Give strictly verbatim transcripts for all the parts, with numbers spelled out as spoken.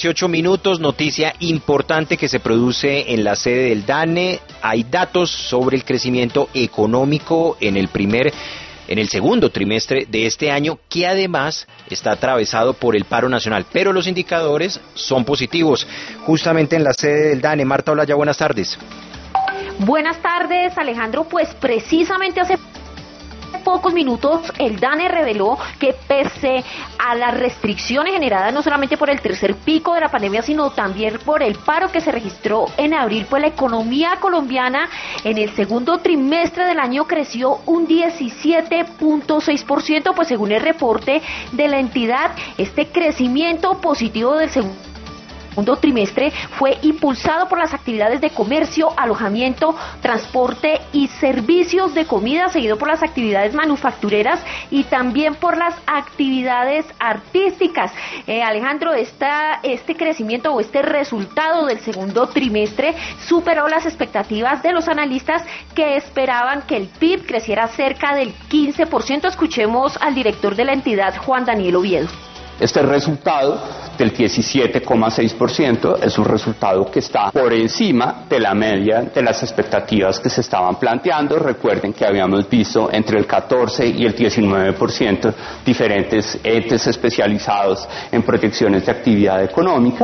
dieciocho minutos, noticia importante que se produce en la sede del DANE. Hay datos sobre el crecimiento económico en el primer, en el segundo trimestre de este año, que además está atravesado por el paro nacional, pero los indicadores son positivos. Justamente en la sede del DANE, Marta Olaya, buenas tardes. Buenas tardes, Alejandro. Pues precisamente hace pocos minutos el DANE reveló que pese a las restricciones generadas no solamente por el tercer pico de la pandemia, sino también por el paro que se registró en abril, pues la economía colombiana en el segundo trimestre del año creció un diecisiete punto seis por ciento, pues según el reporte de la entidad, este crecimiento positivo del segundo segundo trimestre fue impulsado por las actividades de comercio, alojamiento, transporte y servicios de comida, seguido por las actividades manufactureras y también por las actividades artísticas. Eh, Alejandro, esta, este crecimiento o este resultado del segundo trimestre superó las expectativas de los analistas, que esperaban que el P I B creciera cerca del quince por ciento. Escuchemos al director de la entidad, Juan Daniel Oviedo. Este resultado del diecisiete coma seis por ciento es un resultado que está por encima de la media de las expectativas que se estaban planteando. Recuerden que habíamos visto entre el catorce y el diecinueve por ciento diferentes entes especializados en proyecciones de actividad económica.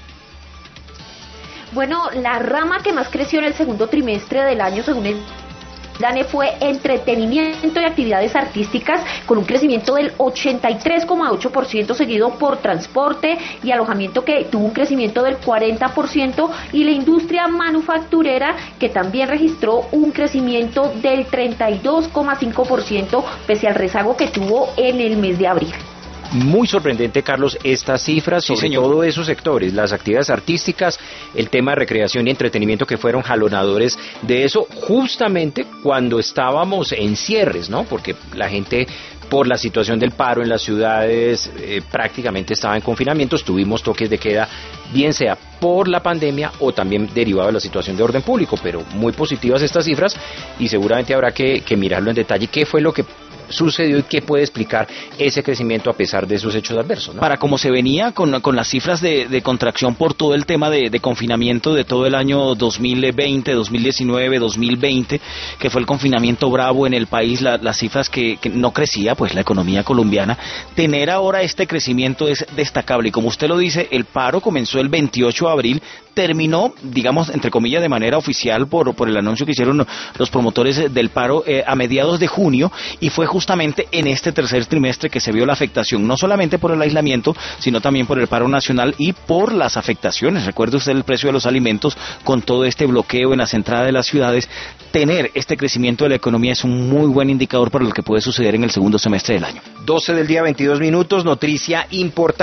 Bueno, la rama que más creció en el segundo trimestre del año, según el DANE, fue entretenimiento y actividades artísticas, con un crecimiento del ochenta y tres coma ocho por ciento, seguido por transporte y alojamiento, que tuvo un crecimiento del cuarenta por ciento, y la industria manufacturera, que también registró un crecimiento del treinta y dos coma cinco por ciento, pese al rezago que tuvo en el mes de abril. Muy sorprendente, Carlos, estas cifras, sobre sí, todo esos sectores, las actividades artísticas, el tema de recreación y entretenimiento, que fueron jalonadores de eso, justamente cuando estábamos en cierres, ¿no? Porque la gente, por la situación del paro en las ciudades, eh, prácticamente estaba en confinamientos, tuvimos toques de queda, bien sea por la pandemia o también derivado de la situación de orden público, pero muy positivas estas cifras, y seguramente habrá que, que mirarlo en detalle, qué fue lo que sucedió y qué puede explicar ese crecimiento a pesar de esos hechos adversos, ¿no? Para como se venía con, con las cifras de, de contracción por todo el tema de, de confinamiento de todo el año dos mil veinte, dos mil diecinueve, dos mil veinte, que fue el confinamiento bravo en el país, la, las cifras que, que no crecía pues la economía colombiana, tener ahora este crecimiento es destacable, y como usted lo dice, el paro comenzó el veintiocho de abril, terminó, digamos, entre comillas, de manera oficial por, por el anuncio que hicieron los promotores del paro eh, a mediados de junio, y fue justamente en este tercer trimestre que se vio la afectación, no solamente por el aislamiento, sino también por el paro nacional y por las afectaciones. Recuerde usted el precio de los alimentos con todo este bloqueo en las entradas de las ciudades. Tener este crecimiento de la economía es un muy buen indicador para lo que puede suceder en el segundo semestre del año. doce del día, veintidós minutos, noticia importante.